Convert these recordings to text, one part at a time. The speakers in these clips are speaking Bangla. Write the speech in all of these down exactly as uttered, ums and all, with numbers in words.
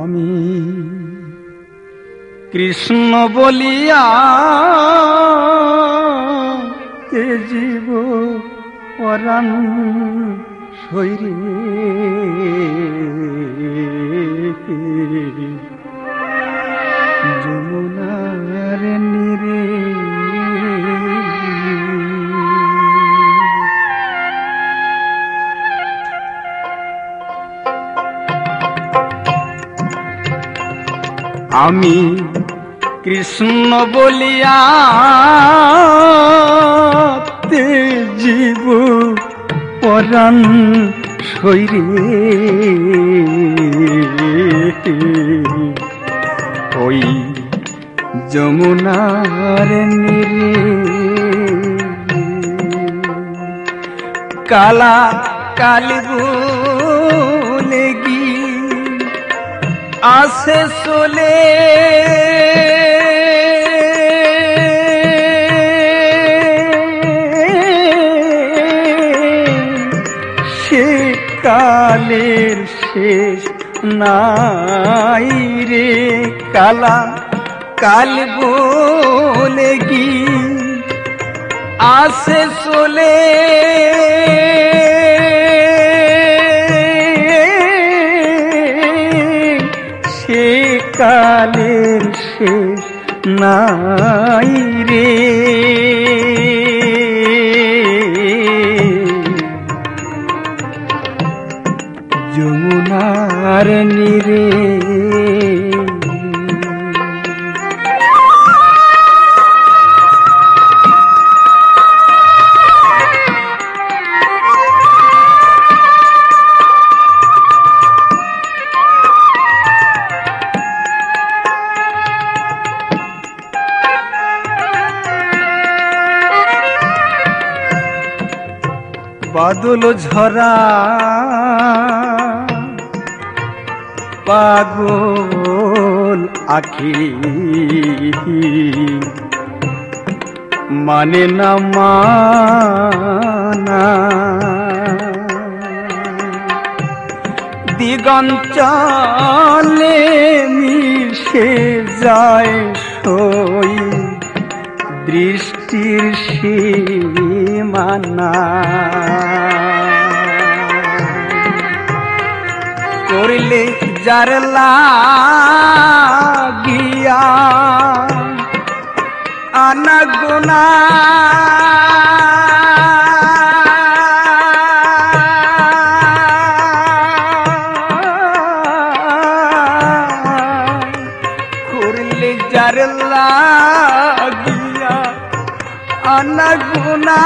আমি কৃষ্ণ বলিয়া তে জীব পরাণ শৈরে যমুনার নীরে আমি কৃষ্ণ বলিয়া তে জীব পরাণ শৈরে ওই যমুনার নীরে কালা কালি বলে গি আসে চলে সে কালের শেষ নাই রে কালা কাল বলে গি আসে চলে সে কালের শেষ নাই রে যমুনার নীরে বাদল ঝরা পাগল আখি মানে না মানা দিগঞ্চলে মিশে যায় সই দৃষ্টির সীমানা করলে যার লাগিয়া আনাগোনা করলে যার লাগিয়া আনাগোনা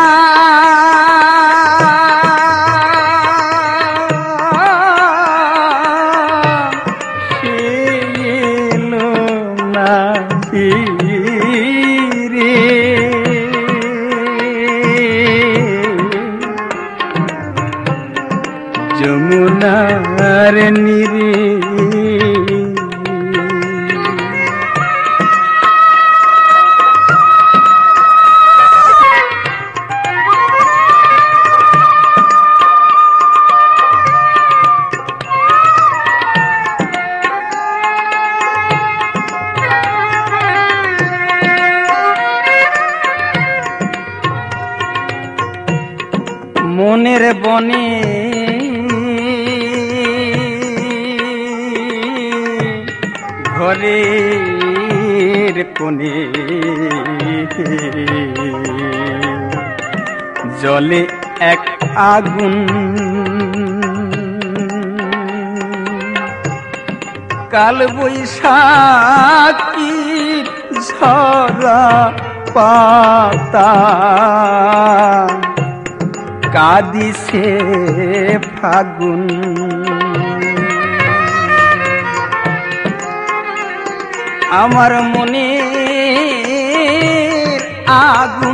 যমুনার নীরে মনের বনে ঘরের কোণে জলে এক আগুন কাল বৈশাখী ঝরা পাতা কাদিছে ফাগুন আমার মনে আগুন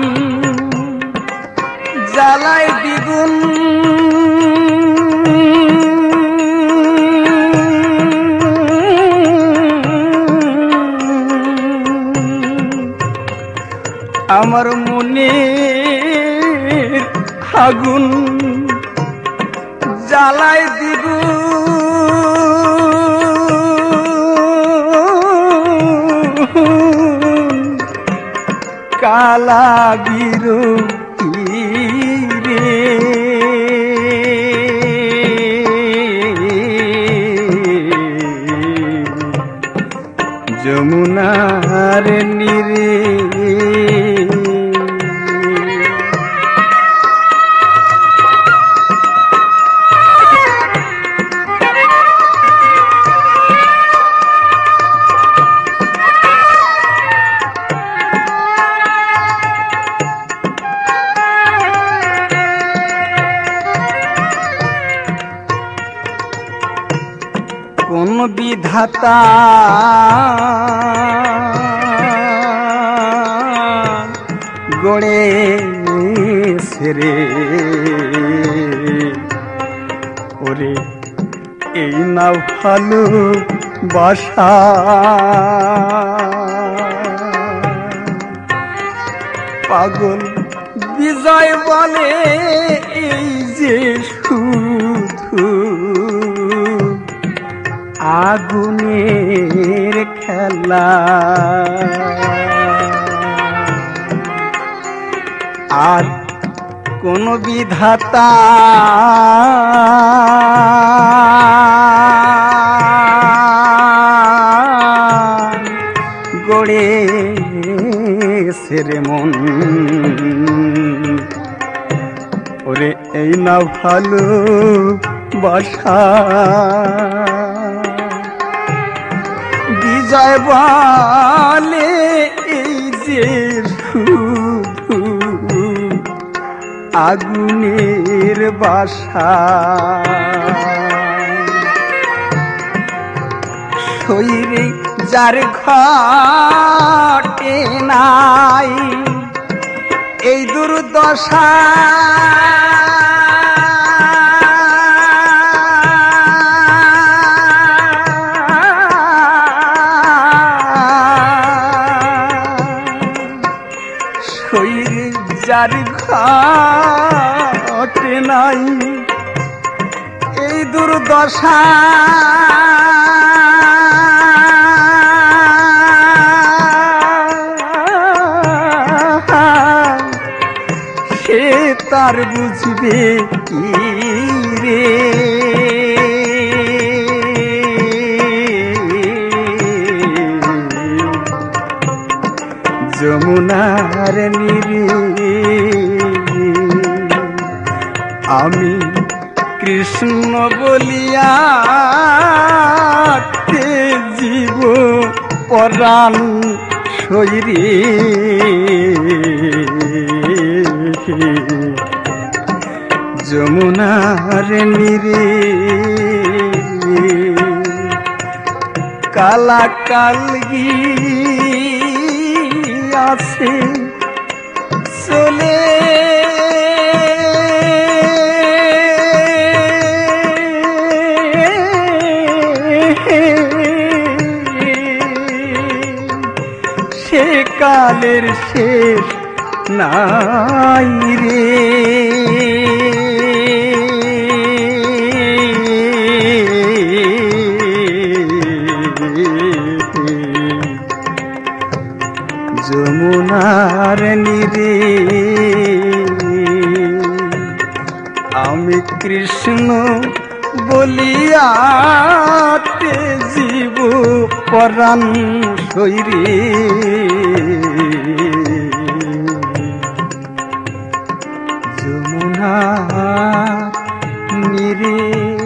জ্বালায় দ্বিগুণ আমার মনে আগুন জ্বালায় দ্বিগুণ কালা বিরতি রে যমুনার নীরে কোন বিধাতা গড়ে সেরে ওরে এই না ভালো বাসা পাগল বিজয় বলে এই যে শুধু আগুনের খেলা আর কোন বিধাতা গড়ে সেরে মন ওরে এই না ভালো বাসা বিজয় বলে এই যে শুধু আগুনের বাসা শরীরে যার ঘটে নাই এই দুর্দশা যার ঘটে নাই এই দুর্দশা সে তার বুঝবে কি রে যমুনার নীরে আমি কৃষ্ণ বলিয়া জীব পরাণ শরীরে যমুনার নীরে কালা কালগি আছে চলে সে কালের শেষ নাই রে যমুনার নীরে আমি কৃষ্ণ বলিয়া জীব পরাণ শরীরে যমুনার নীরে।